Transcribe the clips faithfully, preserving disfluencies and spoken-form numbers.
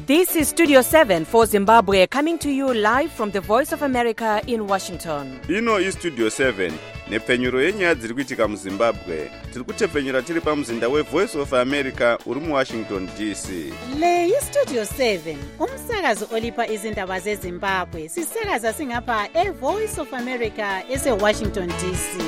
This is Studio seven for Zimbabwe, coming to you live from the Voice of America in Washington. Ino is Studio seven, nepfenyuro yenyaya dziri kuitika muZimbabwe. Tiri kutepfenyura tiri pamuzinda we Voice of America uri mu Washington D C. Le yi Studio seven, umsakazo olipa izindaba zeZimbabwe. Sisakaza singapha e Voice of America ese Washington D C.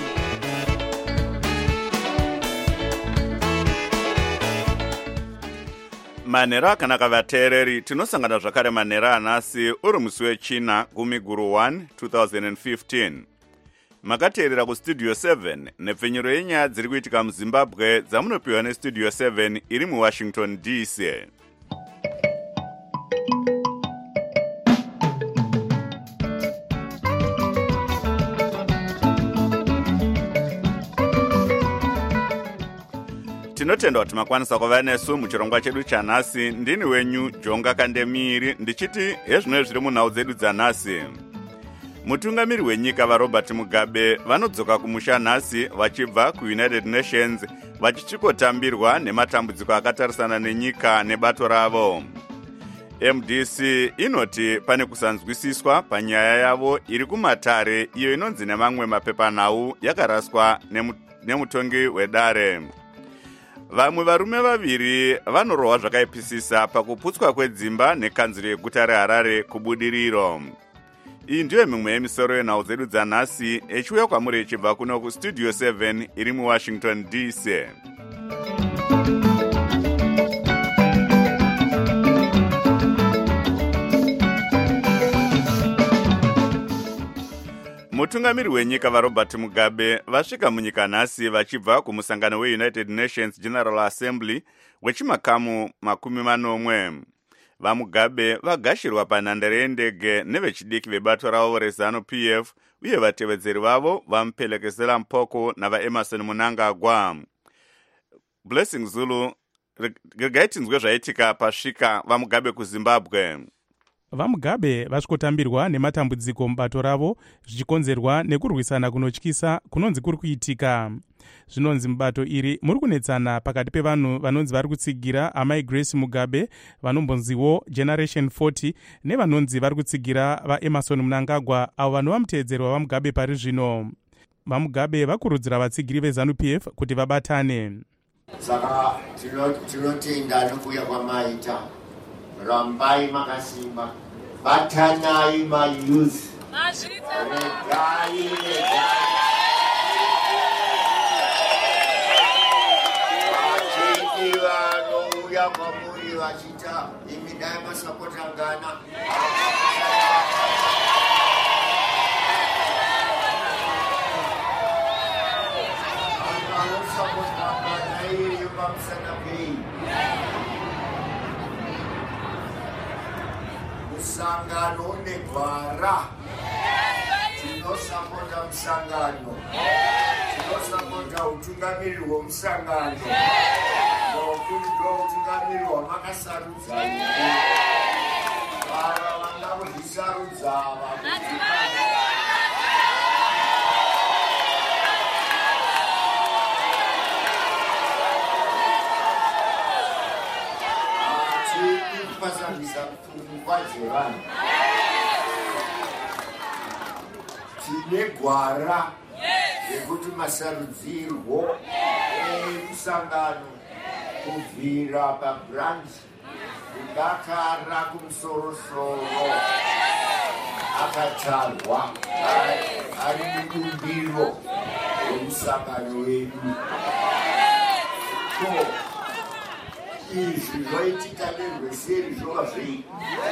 Manera kana kavateereri tinosangana zvakare manera anasi uri musi wechina gumi guru one twenty fifteen. Makateerera kustudio seven nepfenyuro yenyaya dziri kuitika muZimbabwe dzamunopiwa nestudio seven iri muWashington D C. Tinotenda kuti makwanisa kuva nesu muchirongwa chedu chanhasi. Ndini wenyu Jonga Kandemiri ndichiti hezvino zviri munhau dzedu dzanhasi. Mutungamiri wenyika vaRobert Mugabe vanodzoka kumusha nhasi vachibva kuUnited Nations vachichikotambirwa nematambudziko akatarisana nenyika nebato ravo. M D C inoti pane kusanzwisiswa panyaya yavo iri kumatare iyo inonzi nemamwe mapepanhau yakaraswa nemutongi wedare. Vamwe varume vaviri vanorohwa zvakaipisisa pakuputswa kwedzimba nekanzuro yeguta reHarare kubudiriro. Iyi ndiyo mimwe yemisoro yenhau dzedu dzanhasi echiuya kwamuri echibva kuno kustudio seven iri muWashington D C. Mutungamiri wenyika vaRobert Mugabe vasvika munyika nhasi vachibva kumusangano weUnited Nations General Assembly wechimakamu makumi manomwe. VaMugabe vagashirwa panhandare yendege nevechidiki vebato ravo reZanu P F uye vatevedzeri vavo vamupelekezera mpoko navaEmerson Mnangagwa. Blessing Zulu, regai tinzwe zvaitika pasvika vaMugabe kuZimbabwe. VaMugabe vasvikotambirwa nematambudziko mubato ravo zvichikonzerwa nekurwisana kunotyisa kunonzi kuri kuitika. Zvinonzi mubato iri muri kunetsana pakati pevanhu vanonzi vari kutsigira amai Grace Mugabe vanombonziwo Generation forty nevanonzi vari kutsigira vaEmerson Mnangagwa avo vanhu vamuteedzeri vaMugabe pari zvino. VaMugabe vakurudzira vatsigiri veZanu P F kuti vabatane. Saka tinotenda nokuya kwamaita. Rambai makasimba batanai mayuzi regai vachiti vanouya kwamuri vachita imidai masapotangana vanosapotangana iriyo pamusana pei musangano negwara. Tinosapota musangano, tinosapota utungamiri hwemusangano nokuti ndo utungamiri hwamakasarudza vara vanga kuzvisarudza kupasambisa pfungwa dzevanhu. Tine gwara rekuti masarudzirwo emusangano kubvira pabranch kudakara kumusorosoro akatarwa ari mubumbiro remusangano wedu. Izvi zvoitika nerweseri zvova zvei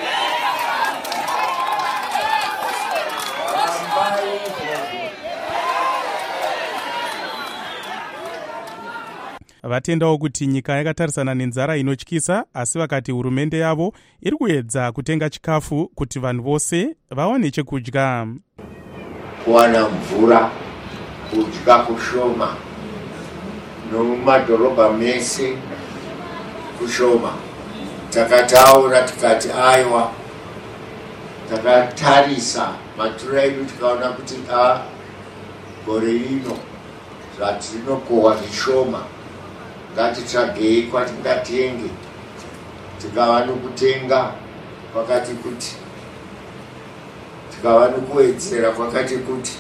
rambai vatendawo kuti nyika yakatarisana nenzara inotyisa, asi vakati hurumende yavo iri kuedza kutenga chikafu kuti vanhu vose vawane chekudya. Kuwana mvura, kudya kushoma, nomumadhorobha mese kushoma. Takataura tikati aiwa, takatarisa matura edu tikaona kuti a gore ino zvatinokohwa zvishoma, ngatitsvagei kwatingatenge tikava nokutenga kwakati kuti, tikava nokuwedzera kwakati kuti,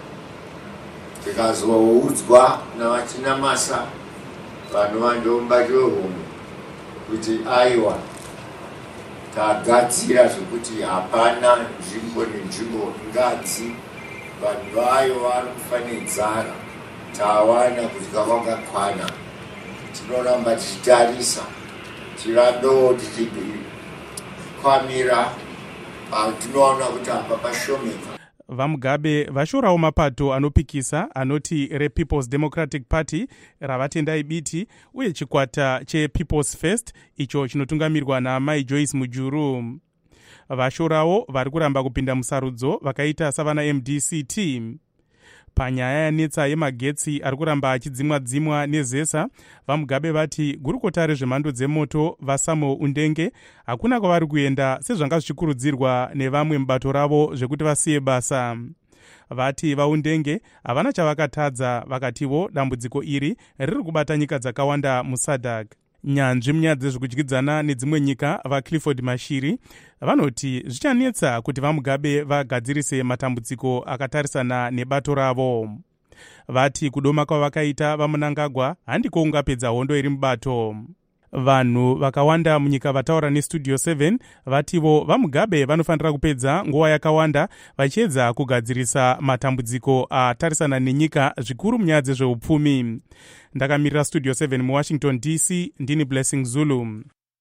tikazoudzwa navachina masa vanhu vandomba chohomwe kuti aiwa tagadzira zvekuti hapana nzvimbo nenzvimbo ingadzi vanhu vayo vari kufanidzana, tawana kuti kavangakwana. Tinoramba tichitarisa tirambewo tichikwamira tinoona kuti apa pashomeka. VaMugabe vashorawo mapato anopikisa anoti rePeople's Democratic Party ravatendai biti uye chikwata chePeople's First icho chinotungamirwa naMai Joyce Mujuru. Vashorawo vari kuramba kupinda musarudzo vakaita savana M D C T. Panyaya yanetsa yemagetsi ari kuramba achidzimwa-dzimwa nezesa, VaMugabe vati gurukota rezvemhando dzemoto vaSamuel Undenge hakuna kwavari kuenda sezvanga zvichikurudzirwa nevamwe mubato ravo zvekuti vasiye basa. Vati vaUndenge havana chavakatadza, vakativo dambudziko iri riri kubata nyika dzakawanda muSADC. Nyanzvi munyaya dzezvekudyidzana nedzimwe nyika vaClifford Mashiri vanoti zvichanetsa kuti VaMugabe vagadzirise matambudziko akatarisana nebato ravo. Vati kudoma kwavakaita vaMunangagwa handiko ungapedza hondo iri mubato. Vanhu vakawanda munyika vataura neStudio seven vativo VaMugabe vanofanira kupedza nguva yakawanda vachiedza kugadzirisa matambudziko atarisana nenyika zvikuru munyaya dzezveupfumi. Ndakamirira Studio seven muWashington D C, ndini Blessing Zulu.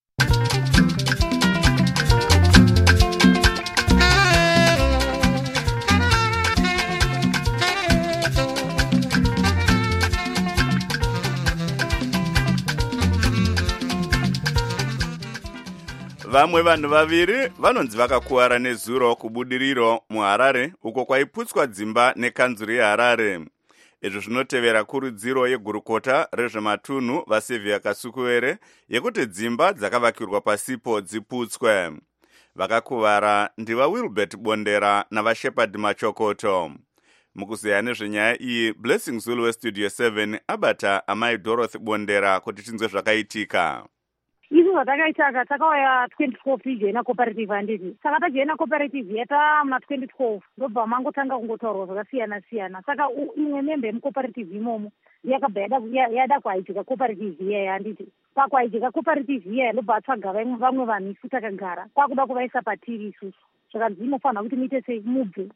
Vamwe vanhu vaviri vanonzi vakakuwara nezuro kubudiriro muHarare uko kwaiputswa dzimba nekanzuri yeHarare. Izvo zvinotevera kurudziro yegurukota rezvematunhu vaSevia Kasukuwere yekuti dzimba dzakavakirwa pasipo dziputswe. Vakakuvara ndiva Wilbert Bondera navaShepherd Machokoto. Mukuzeya nezvenyaya iyi, Blessing Zulu weStudio seven abata amai Dorothy Bondera kuti tinzwe zvakaitika. Izvo zvatakaita takauya twenty twelve tijoina cooperative handiti. Saka tajoina cooperative yata muna twenty twelve ndobva mangotanga kungotaurwa zvakasiyana siyana. Saka imwe membe yemucooperative imomo yakabva yada kuaitika cooperative iyaya handiti. Pakuaitika cooperative iyaya ndobva atsvaga vamwe vanhu isu takagara kwakuda kuvaisa patiri isusu. Zvakanzi inofanira kuti muite sei mubve.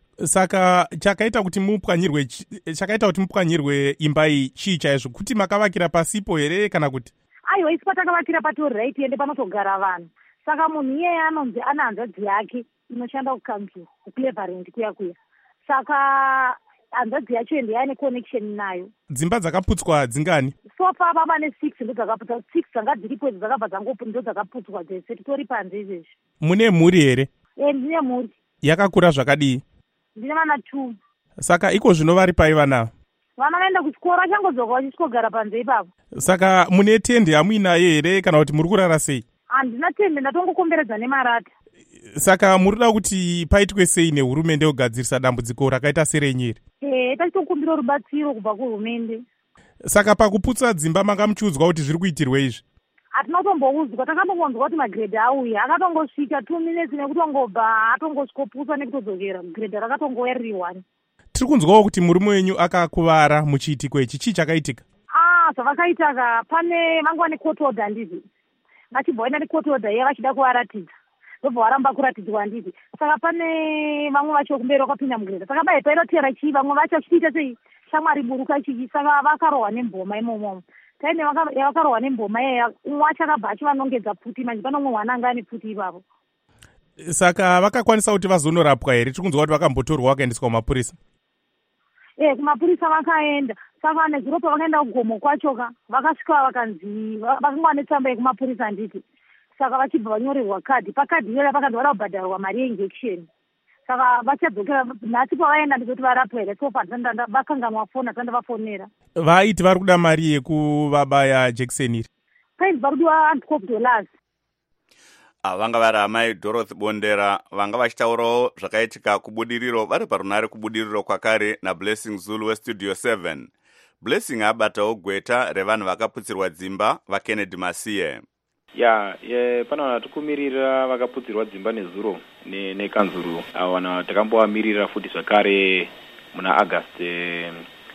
Saka chakaita kuti mupwanyirwe chakaita kuti mupwanyirwe imba iyi chii chaizvo, kuti makavakira pasipo here kana kuti? Aiwa, isi patakavakira patori right ende panotogara vanhu. Saka munhu iyeye anonzi ana hanzvadzi yake inoshanda kukanzuru kucleverend kuya kuya. Saka hanzvadzi yacho ende yaane connection nayo. Dzimba dzakaputswa dzingani? So far baba ne six ndo dzakaputswa, six dzanga dziripo dzakabva dzangopu ndo dzakaputswa dzese titori panze izvezvi. Mune mhuri here? Eh, ndine mhuri. Yakakura zvakadii? Ndine vana two. Saka iko zvino vari pai vana? Vana vaenda kuchikora changodzoka vachitogara panze ipapo. Saka mune tende hamuinayo here kana kuti muri kurara sei? Handina tende, ndatongokomberedza nemarata. Saka murida kuti paitwe sei nehurumende kugadzirisa dambudziko rakaita serenyu here? Eh, tachitokumbira rubatsiro kubva kuhurumende. Saka pakuputsa dzimba manga muchiudzwa kuti zviri kuitirwe izvi? Hatina kutomboudzwa, takambongonzwa kuti magredhi auya, akatongosvika two minutes nekutongobva atongosvikoputswa nekutodzokera, gredhi rakatongoweriwa. Tiri kunzwawo kuti murume wenyu akakuvara muchiitiko ichi, chii chakaitika? Ah, zvavakaitaka pane vanga vane court order handiti. Vachibva vaenda necourt order iya vachida kuvaratidza. Ndobva varamba kuratidzwa handiti. Saka pane vamwe vacho kumberi vakapinda mugredha. Saka bai painotera chii, vamwe vacho vachiita sei shamwari buruka chii, saka vakarohwa nemboma imomo. Taine vakarohwa nemboma iya, umwe wacho akabva achivanongedza pfuti, manje pano umwe mwana anga ane pfuti ipapo. Saka vakakwanisa kuti vazonorapwa here? Tiri kunzwa kuti vakambotorwa vakaendeswa kumapurisa. Eh, kumapurisa vakaenda. Saka nezuro pavakaenda kugomo kwachoka vakasvika vakanzi vakanga netsamba yekumapurisa handiti. Saka vachibva vanyorerwa kadhi, pakadhi iyoyo pakanzi vada kubhadharwa mari yeinjection. Saka vachadzokera nhasi pavaenda ndikuti varapwa here, so pandanda vakanganwa fona tanda vafonera. Vaiti vari kuda mari yekuvabaya jekiseni iri? Painzi vari kudiwa anti-cop dollars. Vanga vari amai Dorothy Bondera vanga vachitaurawo zvakaitika kubudiriro vari parunare kubudiriro kwakare naBlessing Zulu weStudio seven. Blessing abatawo gweta revanhu vakaputsirwa dzimba vaKennedy Masiye. ya yeah, pana vanhu vatikumirira vakaputsirwa dzimba nezuro nekanzuru avo vanhu takambovamirira futi zvakare muna August eh,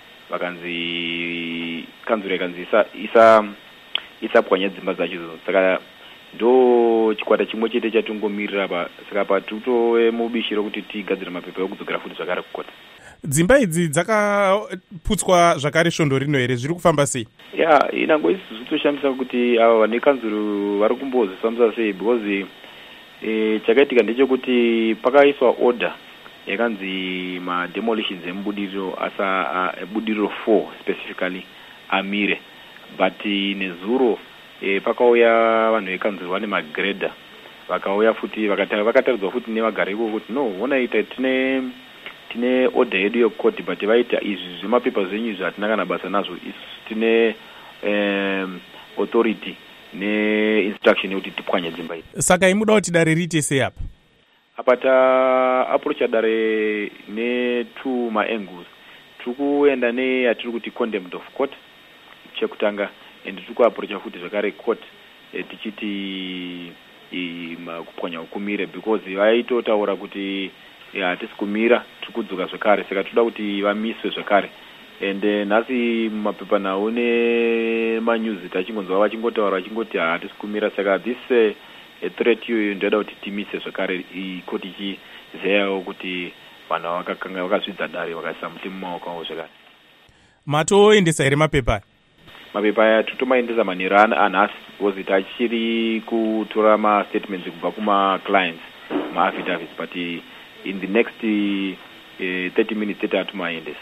vakanzi kanzuru ikanzi isa isa isapwanya dzimba dzacho saka ndo chikwata chimwe chete chatingomirira pa saka patutove mubishi rokuti tigadzire mapepa ekudzokera futi zvakare kukota. Dzimba idzi dzakaputswa zvakare svondo rino here, zviri kufamba sei? Ya inango isi zvitoshamisa kuti ava vane kanzuru vari kumbozvifambisa sei because eh, chakaitika ndechekuti pakaiswa order yakanzi ma demolitions emubudiriro asa ebudiriro four specifically amire, but nezuro e, pakauya vanhu vekanzuru vane magredha vakauya futi vakataridzwa futi nevagari iko kuti no ona ita tine tine order yedu yekoti but vaita izvi zvemapepa zvenyu zvatina kana basa nazvo tine um, authority ne-instruction yekuti tipwanye dzimba idzi. Saka imuda kuti dare riite sei apa? Apa ta approacha dare ne-two ma-angles. Tiri kuenda neyatiri kuti contempt of court chekutanga and tiri kuapproacha futi zvakare court e, tichiti kupwanya ukumire because vaitotaura kuti hatisi kumira tiri kudzoka zvakare saka toda kuti vamiswe zvakare. And nhasi mumapepa nawo nemanyuzi tachingonzwa vachingotaura vachingoti hatisi kumira saka this uh, a threat iyoyo ndoda kuti timise zvakare ikoti ichizeyawo kuti vanhu vakakanga vakazvidza dare vakaisa mutemo mumaoko avo zvakare. Matoendesa here mapepa? Mapepa aya totomaendesa manheru anhasi because tachiri kutora mastatements kubva kuma-clients ma-affidavits but in the next uh, thirty minutes tete atomaendesa.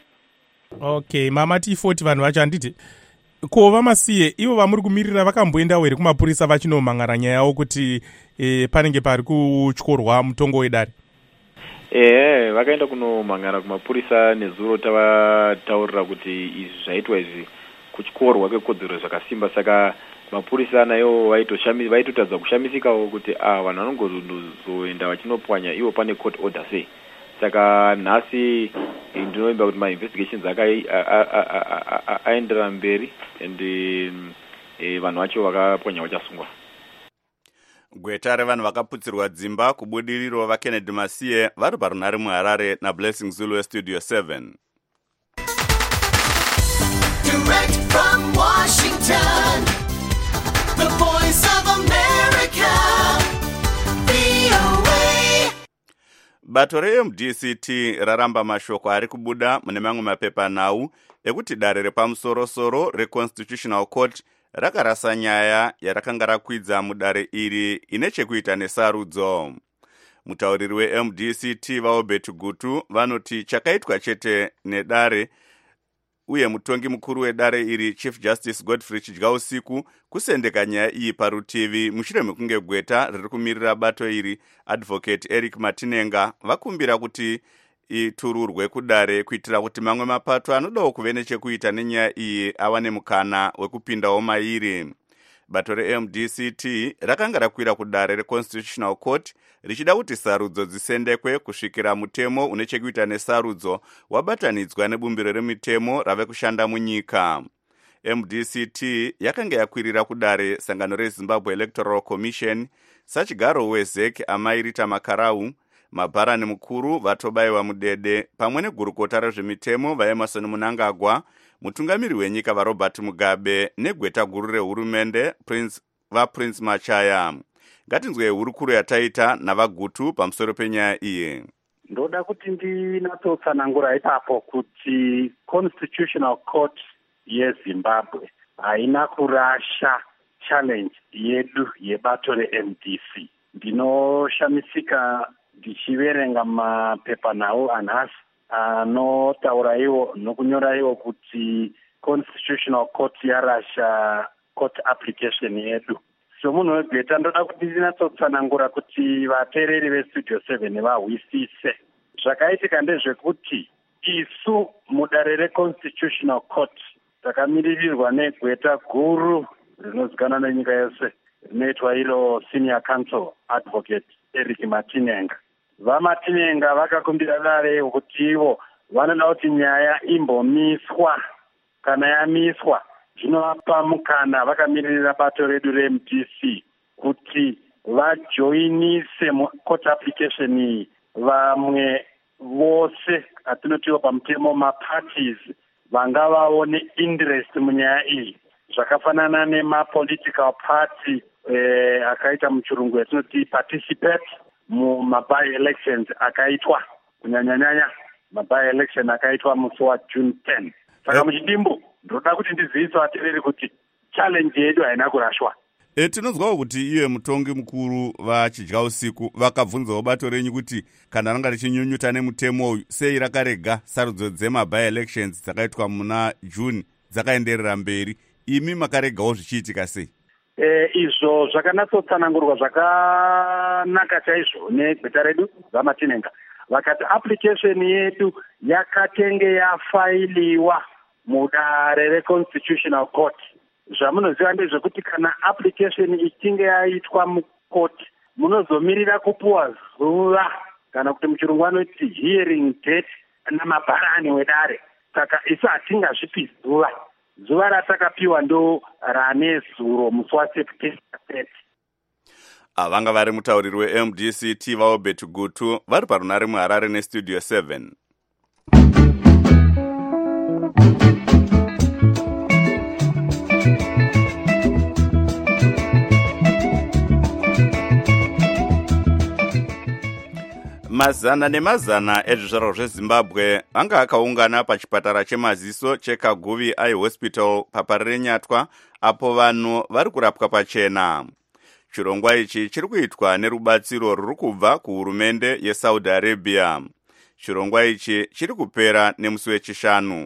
Okay, mama ti forty vanhu vacho handiti ko vamasiye ivo vamuri kumirira vakamboendawo here kumapurisa vachinomhangara nyaya yawo kuti e, panenge pari kutyorwa mutongo wedare? Eh, vakaenda kunomhangara kumapurisa nezuro tavataurira kuti izvi zvaitwa izvi kutyorwa kwekodzero zvakasimba saka mapurisa nayo vaitotadza kushamisikawo kuti ah vanhu vanongozoenda vachinopwanya ivo pane court order sei. Saka nhasi ndinoimba kuti ma-investigations aenderera mberi and vanhu vacho vakapwanya vachasungwa. Gweta revanhu vakaputsirwa dzimba kubudiriro vaKennedy Masiye vari parunhare muHarare naBlessing Zulu weStudio seven. Direct from Washington, the voice of America, V O A. Bato re-M D C T raramba mashoko ari kubuda mune mamwe mapepa nhau ekuti dare repamusoro-soro reConstitutional Court rakarasa nyaya yarakanga rakwidza mudare iri ine chekuita nesarudzo. Mutauriri we-M D C T vaObert Gutu vanoti chakaitwa chete nedare uye mutongi mukuru wedare iri Chief Justice Godfrey Chidyausiku kusendeka nyaya iyi parutivi mushure mekunge gweta riri kumirira bato iri Advocate Eric Matinenga vakumbira kuti itururwe kudare kuitira kuti mamwe mapato anodawo kuve nechekuita nenyaya iyi awane mukana wekupindawo mairi. Bato re-M D C T rakanga rakwira kudare reConstitutional Court richida kuti sarudzo dzisendekwe kusvikira mutemo une chekuita nesarudzo wabatanidzwa nebumbiro remitemo rave kushanda munyika. M D C T yakanga yakwirira kudare sangano reZimbabwe Electoral Commission sachigaro weZek Amairita Makarau, mabharani mukuru vatobayiwa mudede pamwe negurukota rezvemitemo vaEmerson Mnangagwa, mutungamiri wenyika vaRobert Mugabe negweta guru rehurumende Prince vaPrince Machaya. Ngatinzwe hurukuro yataita navaGutu pamusoro penyaya iyi. Ndoda kuti ndinatsotsanangura ipapo kuti Constitutional Court yeZimbabwe haina kurasha challenge yedu yebato re-M D C. Ndinoshamisika ndichiverenga mapepa nawo anhasi anotaura iwo nokunyora iwo kuti Constitutional Court yarasha court application yedu. So munhu wegweta ndoda kuti ndinatsotsanangura kuti vateereri veStudio seven vahwisise. Zvakaitika ndezvekuti isu mudare reConstitutional Court takamiririrwa negweta guru rinozikanwa nenyika yose rinoitwa iro Senior Counsel Advocate Eric Matinenga. VaMatinenga vakakumbira dare kuti ivo vanoda kuti nyaya imbomiswa. Kana yamiswa zvinovapa mukana vakamirira bato redu reM D C kuti vajoinise court application iyi vamwe vose atinotiwo pamutemo maparties vangavawo neinterest munyaya iyi zvakafanana nemapolitical party eh, akaita muchirungu yatinoti participate mumaby elections akaitwa kunyanyanyanya maby election akaitwa musi waJune tenth. Saka muchidimbu ndoda kuti ndizivise vateereri kuti challenge yedu haina kurashwa. E, tinonzwawo kuti iye mutongi mukuru vachidya usiku vakabvunzawo bato renyu kuti kana ranga richinyunyuta nemutemo uyu sei rakarega sarudzo dzemaby elections dzakaitwa muna June dzakaenderera mberi, imi makaregawo zvichiitika sei? E, izvo zvakanatsotsanangurwa zvakanaka chaizvo negweta redu vaMatinenga. Vakati application yedu yakatenge yafailiwa mudare reConstitutional Court. Zvamunoziva ndezvekuti kana application ichinge yaitwa mukoti munozomirira kupuwa zuva kana kuti muchirungu vanoti hearing date namabharani wedare. Saka isu hatingazvipi zuva. Zuva ratakapiwa ndo rane zuro musi waSeptember thirtieth. Avanga vari mutauriri weM D C Tiva Obet Gutu vari parunare muHarare neStudio seven. Mazana nemazana ezvizvarwa zveZimbabwe anga akaungana pachipatara chemaziso cheKaguvi Eye Hospital paParenyatwa apo vanhu vari kurapwa pachena. Chirongwa ichi chiri kuitwa nerubatsiro ruri kubva kuhurumende yeSaudi Arabia. Chirongwa ichi chiri kupera nemusi wechishanu.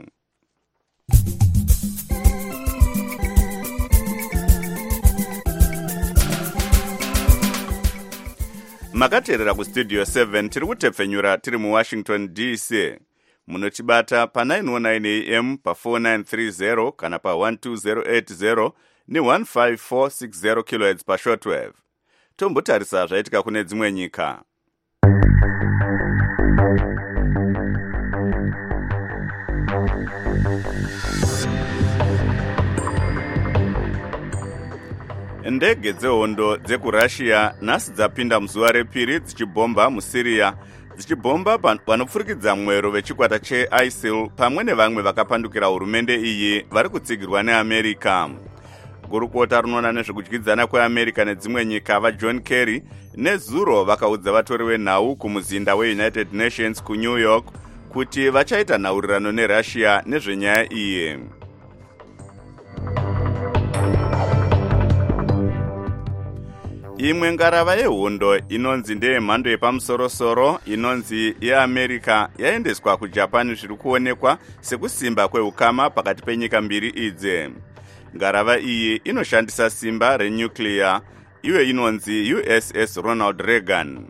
Makateerera kuStudio seven tiri kutepfenyura tiri muWashington D C. Munotibata pa nine oh nine A M pa four nine three zero kana pa one two zero eight zero ni one five four six zero kilohertz pa shortwave. Tombotarisa zvaitika kune dzimwe nyika. Ndege dzehondo dzekuRussia nhasi dzapinda muzuva repiri dzichibhomba muSyria, dzichibhomba vanopfurikidza mwero vechikwata cheISIL pamwe nevamwe vakapandukira hurumende iyi vari kutsigirwa neAmerica. Gurukota rinoona nezvekudyidzana kweAmerica nedzimwe nyika vaJohn Kerry nezuro vakaudza vatori venhau kumuzinda weUnited Nations kuNew York kuti vachaita nhaurirano neRussia nezvenyaya iyi. Imwe ngarava yehondo inonzi ndeyemhando yepamusoro-soro inonzi yeAmerica yaendeswa kuJapan zviri kuonekwa sekusimba kweukama pakati penyika mbiri idzi. Ngarava iyi inoshandisa simba renuclear, iwe inonzi U S S Ronald Reagan.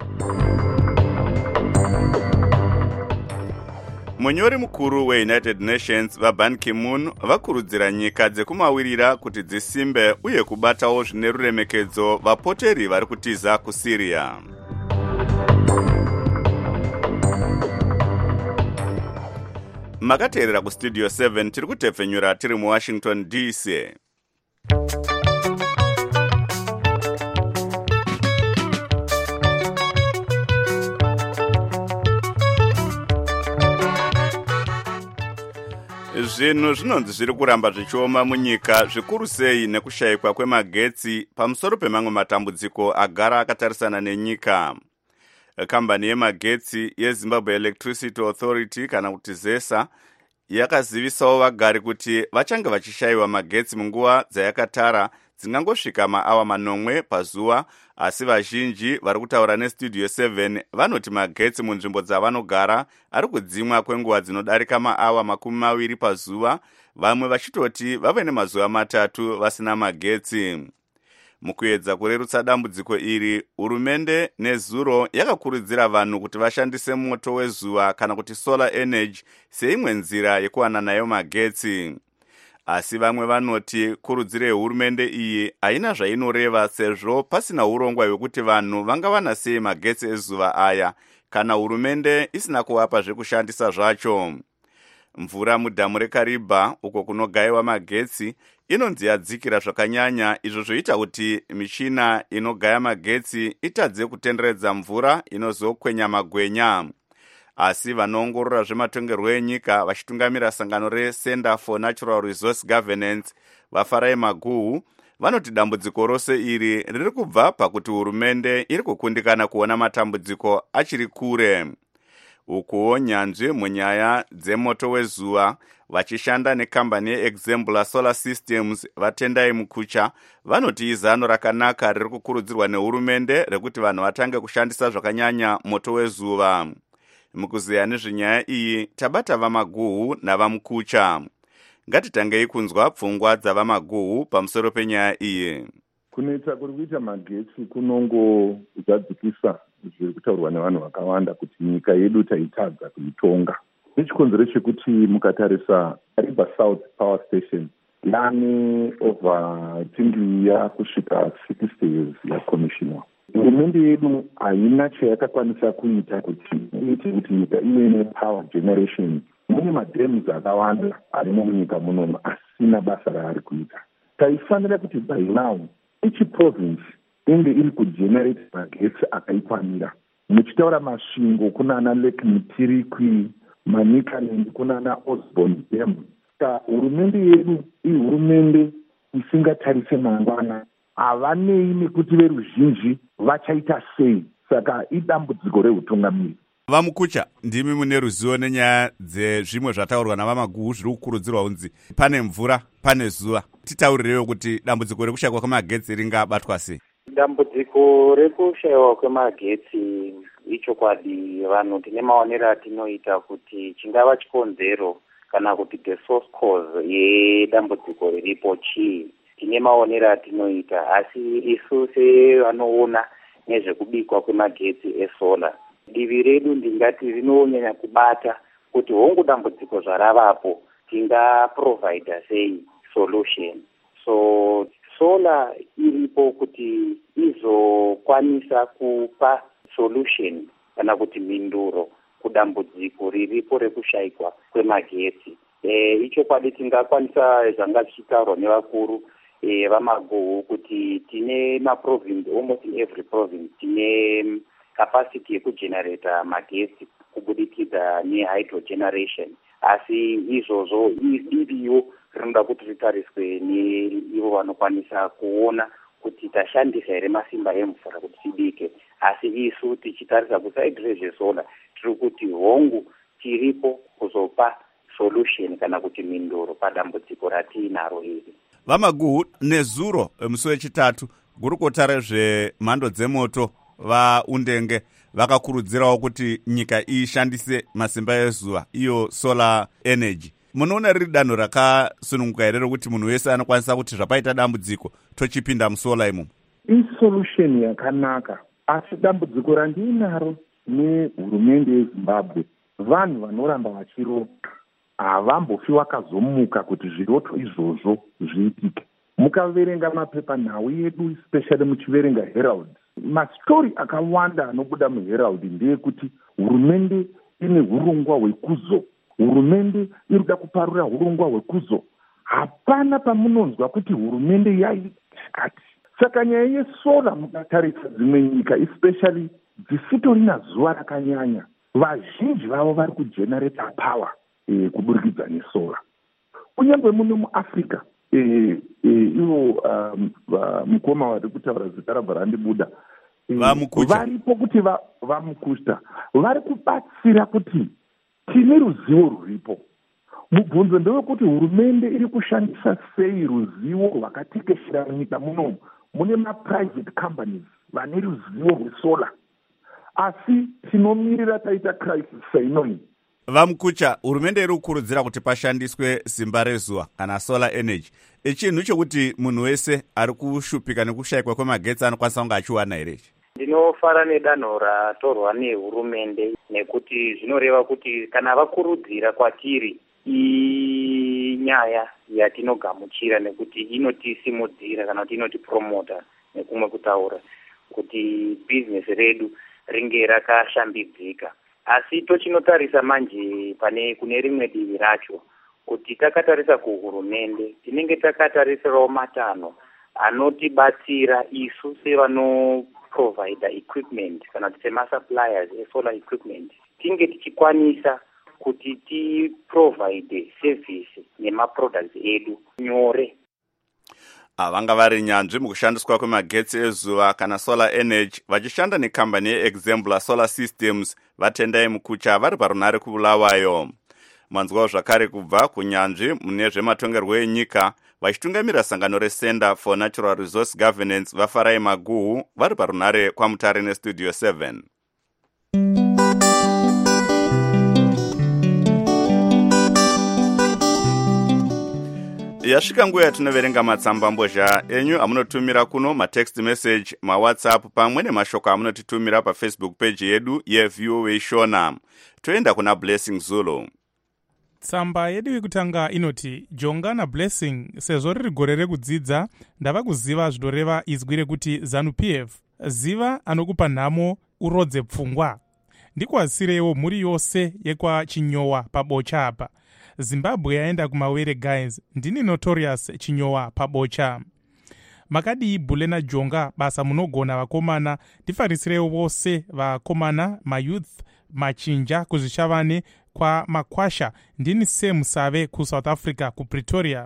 Munyori mukuru weUnited Nations vaBan Ki-moon vakurudzira nyika dzekumawirira kuti dzisimbe uye kubatawo zvine ruremekedzo vapoteri vari kutiza kuSyria. Makateerera kuStudio seven tiri kutepfenyura tiri muWashington D C. Zvinhu zvinonzi zviri kuramba zvichioma munyika zvikuru sei nekushayikwa kwemagetsi pamusoro pemamwe matambudziko agara akatarisana nenyika. Kambani yemagetsi yeZimbabwe Electricity Authority kana kuti ZESA yakazivisawo vagari kuti vachange vachishayiwa magetsi munguva dzayakatara dzingangosvika maawa manomwe pazuva, asi vazhinji vari kutaura neStudio seven vanoti magetsi munzvimbo dzavanogara ari kudzimwa kwenguva dzinodarika maawa makumi maviri pazuva, vamwe vachitoti vave nemazuva matatu vasina magetsi. Mukuedza kurerutsa dambudziko iri, hurumende nezuro yakakurudzira vanhu kuti vashandise moto wezuva kana kuti solar energy seimwe nzira yekuwana nayo magetsi. Asi vamwe vanoti kurudziro yehurumende iyi haina zvainoreva sezvo pasina urongwa hwekuti vanhu vangawana sei magetsi ezuva aya kana hurumende isina kuvapa zvekushandisa zvacho. Mvura mudhamu reKariba uko kunogayiwa magetsi inonzi yadzikira zvakanyanya, izvo zvoita kuti michina inogaya magetsi itadze kutenderedza mvura inozokwenya magwenya. Asi vanoongorora zvematongerwo enyika vachitungamira sangano reCenter for Natural Resource Governance vaFarai Maguhu vanoti dambudziko rose iri riri kubva pakuti hurumende iri kukundikana kuona matambudziko achiri kure. Ukuwo nyanzvi munyaya dzemoto wezuva vachishanda nekambani yeExembla Solar Systems vatendai Mukucha vanoti izano rakanaka riri kukurudzirwa nehurumende rekuti vanhu vatange kushandisa zvakanyanya moto wezuva. Mukuziya nezvenyaya iyi tabata vaMaguhu navaMukucha. Ngatitangei kunzwa pfungwa dzavaMaguhu pamusoro penyaya iyi. Kunoita kuri kuita magetsi kunongozadzikisa zviri kutaurwa nevanhu vakawanda kuti nyika yedu taitadza kuitonga. Nechikonzero chekuti mukatarisa Kariba South Power Station yane over twenty kusvika sixty years yakomishinwa. Hurumende yedu haina chayakakwanisa kuita kuti iite kuti nyika ive nepower generation. Mune madams akawanda arimo munyika munomu asina basa raari kuita. Taifanira kuti by now each province inge iri kugenerate magetsi akaikwanira. Muchitaura masvingo kunana Lake Mutirikwi, Manicaland kunana Osborne Dam. Ka hurumende yedu ihurumende isingatarise mangwana. Havanei nekuti veruzhinji vachaita sei. Saka idambudziko reutungamiri. VaMukucha, ndimi mune ruzivo nenyaya dzezvimwe zvataurwa navaMaguhu zviri kukurudzirwa kunzi pane mvura, pane zuva. Titaurirewo kuti dambudziko rekushayikwa kwemagetsi ringabatwa sei? Dambudziko rekushayikwa kwemagetsi ichokwadi, vanhu tine maonero atinoita kuti chingava chikonzero kana kuti the source cause yedambudziko riripo chii. Tine maonero atinoita, asi isu sevanoona nezvekubikwa kwemagetsi esolar, divi redu ndingati rinonyanya kubata kuti hongu dambudziko zvaravapo tingaprovidha sei solution. So solar iripo kuti izokwanisa kupa solution kana kuti minduro kudambudziko riripo rekushayikwa kwemagetsi. E, icho kwadi tingakwanisa zvanga zvichitaurwa nevakuru e, vaMaguhu kuti tine maprovince, almost in every province tine capacity yekugenerata magetsi kubudikidza nehydrogeneration. Asi izvozvo iriyo rinoda kuti ritariswe neivo vanokwanisa kuona kuti tashandisa here masimba emvura kuti tibike. Asi isu tichitarisa kusaidi rezvesolar tiri kuti hongu tiripo kuzopa solution kana kuti minduro padambudziko ratiinaro iri. VaMaguhu, nezuro musi wechitatu gurukota rezvemhando dzemoto vaUndenge vakakurudzirawo kuti nyika ishandise masimba ezuva, iyo solar energy. Munoona riri danho rakasununguka here rokuti munhu wese anokwanisa kuti zvapaita dambudziko tochipinda musolar imomo? Isolution yakanaka, asi dambudziko randiinaro nehurumende yeZimbabwe, vanhu vanoramba vachiroka havambofi vakazomuka kuti zviroto izvozvo zviitike. Mukaverenga mapepanhau yedu, especially muchiverenga Herald, mastori akawanda anobuda muHerald ndeyekuti hurumende ine hurongwa hwekuzo, hurumende iri kuda kuparura hurongwa hwekuzo. Hapana pamunonzwa kuti hurumende yaikati. Saka nyaya yesolar mukatarisa dzimwe nyika, especially dzisitorina zuva rakanyanya, vazhinji vavo vari kugenerata power e, kuburikidza nesolar. Kunyange muno muAfrica, e, e, ivo um, mukoma vari kutaura zita rabva randibuda, e, varipo kuti vaMukucha vari kubatsira kuti tine ruzivo ruripo. Mubvunzo ndewekuti hurumende iri kushandisa sei ruzivo rwakatekeshera munyika munomu. Mune maprivate companies vane ruzivo rwesolar, asi tinomirira taita crisis sainoi. VaMukucha, hurumende iri kukurudzira kuti pashandiswe simba rezuva kana solar energy. Echinhu chokuti munhu wese ari kushupika nekushayikwa kwemagetsi anokwanisa kunge achiwana here? Ndinofara nedanho ratorwa nehurumende nekuti zvinoreva kuti kana vakurudzira kwatiri inyaya yatinogamuchira nekuti inotisimudzira kana kuti inotipromota nekumwe kutaura kuti business redu ringe rakashambidzika. asi tochinotarisa manje pane kune rimwe divi racho kuti takatarisa kuhurumende tinenge takatarisirawo matanho anotibatsira isu sevanoprovida equipment kana kuti semasuppliers esolar equipment tinge tichikwanisa kuti tiprovide service nemaproducts edu nyore. Vanga vari nyanzvi mukushandiswa kwemagetsi ezuva kana solar energy vachishanda nekambani yeExemplar Solar Systems vatendai mukucha vari parunare kubulawayo. Manzwawo zvakare kubva kunyanzvi mune zvematongerwo enyika vachitungamira sangano reCenter for Natural Resource Governance vafarai Maguhu vari parunare kwaMutare neStudio seven. Yasvika nguva yatinoverenga matsamba mbozha enyu amunotumira kuno, matext message, mawhatsapp pamwe nemashoko amunotitumira paFacebook page yedu yeV O A Shona. Toenda kuna Blessing Zulu. Tsamba yedu yekutanga inoti, Jonga na Blessing, sezvo riri gore rekudzidza, ndava kuziva zvinoreva izwi rekuti ZANU-P F. Ziva anokupa nhamo urodze pfungwa. Ndikwazisirewo mhuri yose yekwaChinyowa pabocha apa. Zimbabwe yaenda kumawere guys, ndini Notorious Chinyowa pabocha. Makadi Bulena Jonga basa munogona vakomana, ndifarisirewo vose vakomana, mayouth, machinja kuzvishavane kwa makwasha, ndini Sam Save ku South Africa ku Pretoria.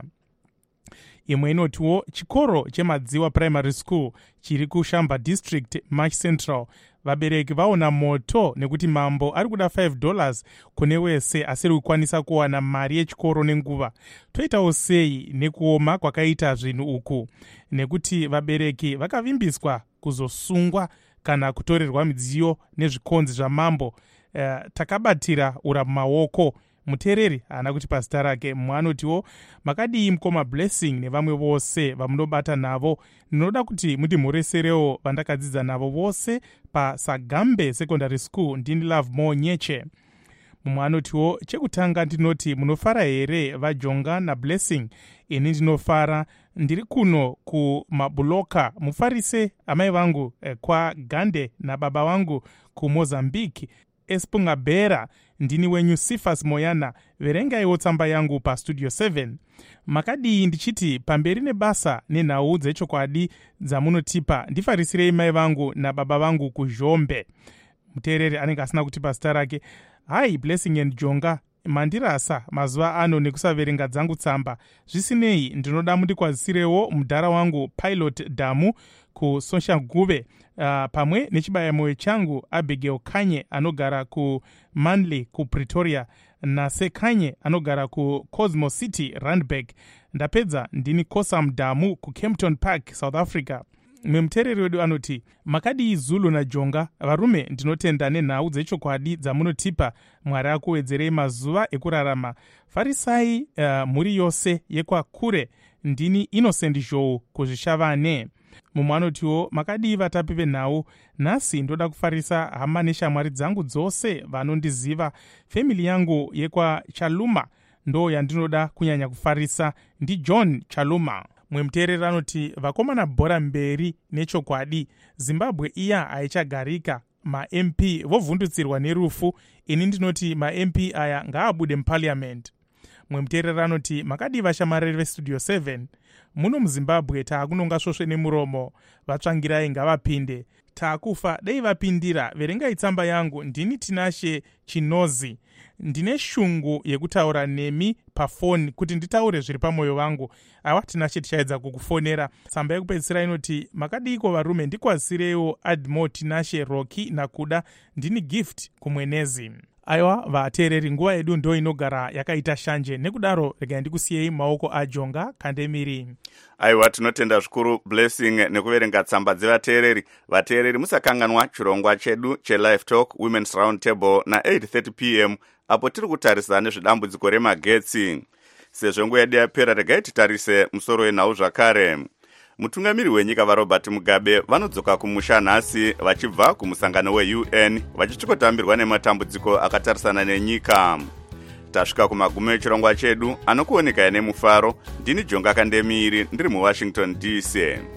Imwe inotiwo chikoro chemadziwa primary school chiri kuShamba district March Central. Vabereki vaona moto nekuti mambo ari kuda five dollars kune wese asiri kukwanisa kuwana mari yechikoro nenguva. Toitawo sei nekuoma kwakaita zvinhu uku, nekuti vabereki vakavimbiswa kuzosungwa kana kutorerwa midziyo nezvikonzi zvamambo. Uh, takabatira ura maoko. Mutereri haana kuti pasita rake. Mwanotiwo, makadii mukoma Blessing nevamwe vose vamunobata navo, ndinoda kuti mutimureserewo vandakadzidza navo vose paSagambe Secondary School, ndini Love More Nyeche. Mumwe anotiwo, chekutanga ndinoti munofara here vaJonga na Blessing? Ini ndinofara, ndiri kuno kuMabuloka. Mufarise amai vangu eh, kwa Gande na baba vangu kuMozambique. Espungabera, ndini wenyu Sifas Moyana. Verengaiwo tsamba yangu pa Studio seven. Makadii ndichiti pamberi nebasa nenhau dzechokwadi dzamunotipa, ndifarisirei mai vangu na baba vangu kuZhombe. Mutereri anenge asina kutipa zita rake. Hai Blessing and Jonga, mandirasa mazuva ano nekusaverenga dzangu tsamba. Zvisinei, ndinoda mundikwazisirewo mudhara wangu Pilot Damu ku Soshanguve, uh, pamwe nechibayamoyo changu Abigail Kanye anogara ku Manly ku Pretoria, naSekanye anogara ku Cosmo City Randburg. Ndapedza ndini Kosam Damu ku Kempton Park South Africa. Mwemutereri wedu anoti, makadii Zulu na Jonga, varume ndinotenda nenhau dzechokwadi dzamunotipa. Mwari akuwedzerei mazuva ekurarama. Farisai uh, mhuri yose yekwakure, ndini Innocent Zhou kuzvishavane. Mumwe anotiwo, makadii vatapi venhau, nhasi ndoda kufarisa hama neshamwari dzangu dzose vanondiziva. Family yangu yekwaChaluma ndo yandinoda kunyanya kufarisa, ndi John Chaluma. Mwemutereri anoti, vakomana bhora mberi nechokwadi, Zimbabwe iya haichagarika, ma-M P vovhundutsirwa nerufu. Ini ndinoti ma-M P aya ngaabude muparliament. Mwemutereri anoti, makadii vashamareri veStudio seven? Muno muZimbabwe taakunonga svosve nemuromo, vatsvangirai ngavapinde. Taakufa dei vapindira. Verengai tsamba yangu, ndini Tinashe Chinozi. Ndine shungu yekutaura nemi pafoni kuti nditaure zviri pamwoyo wangu. Awa Tinashe tichaedza kukufonera. Tsamba yekupedzisira inoti, makadiko varume, ndikwazisireiwo Admo Tinashe Rocky nakuda, ndini Gift kumwenezi. Aiwa vateereri, nguva yedu ndo inogara yakaita shanje, nekudaro regai ndikusiyei maoko aJonga Kandemiri. Aiwa tinotenda zvikuru Blessing nekuverenga tsamba dzevateereri. Vateereri musakanganwa chirongwa chedu cheLive Talk Women's Round Table na eight thirty p m apo tiri kutarisana nezvidambudziko remagetsi. Sezvo nguva yedu yapera, regai titarise musoro wenhau zvakare. Mutungamiri wenyika vaRobert Mugabe vanodzoka kumusha nhasi vachibva kumusangano weU N vachichikotambirwa nematambudziko akatarisana nenyika. Tasvika kumagumo echirongwa chedu, anokuonekaya nemufaro. Ndini Jonga Kandemiri, ndiri muWashington D C.